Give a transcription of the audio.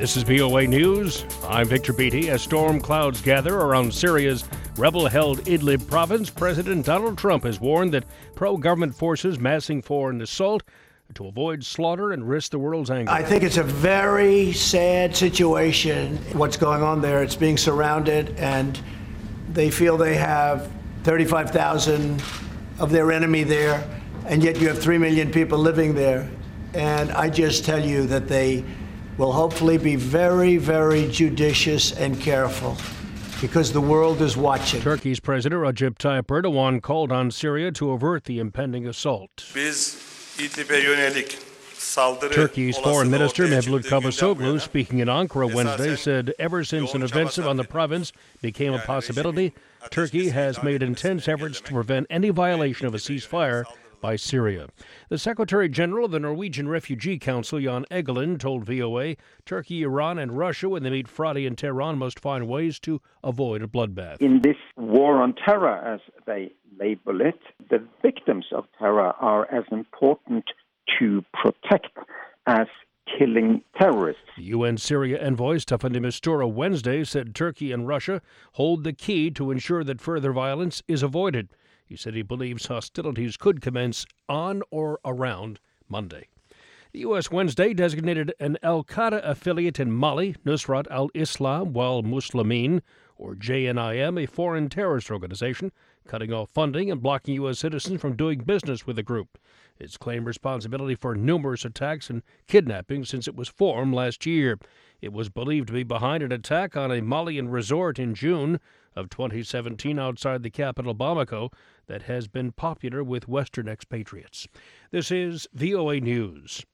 This is VOA News. I'm Victor Beatty. As storm clouds gather around Syria's rebel-held Idlib province, President Donald Trump has warned that pro-government forces massing for an assault to avoid slaughter and risk the world's anger. I think it's a very sad situation, what's going on there. It's being surrounded, and they feel they have 35,000 of their enemy there, and yet you have 3 million people living there. And I just tell you that they will hopefully be very, very judicious and careful, because the world is watching. Turkey's President Recep Tayyip Erdogan called on Syria to avert the impending assault. Turkey's Foreign Minister Mevlut Cavusoglu, speaking in Ankara Wednesday, said ever since an offensive on the province became a possibility, Turkey has made intense efforts to prevent any violation of a ceasefire by Syria. The Secretary General of the Norwegian Refugee Council, Jan Egeland, told VOA Turkey, Iran, and Russia, when they meet Friday in Tehran, must find ways to avoid a bloodbath. In this war on terror, as they label it, the victims of terror are as important to protect as killing terrorists. The UN Syria envoy Staffan de Mistura Wednesday said Turkey and Russia hold the key to ensure that further violence is avoided. He said he believes hostilities could commence on or around Monday. The U.S. Wednesday designated an al-Qaeda affiliate in Mali, Nusrat al-Islam wal Muslimin, or JNIM, a foreign terrorist organization, cutting off funding and blocking U.S. citizens from doing business with the group. It's claimed responsibility for numerous attacks and kidnappings since it was formed last year. It was believed to be behind an attack on a Malian resort in June of 2017 outside the capital Bamako that has been popular with Western expatriates. This is VOA News.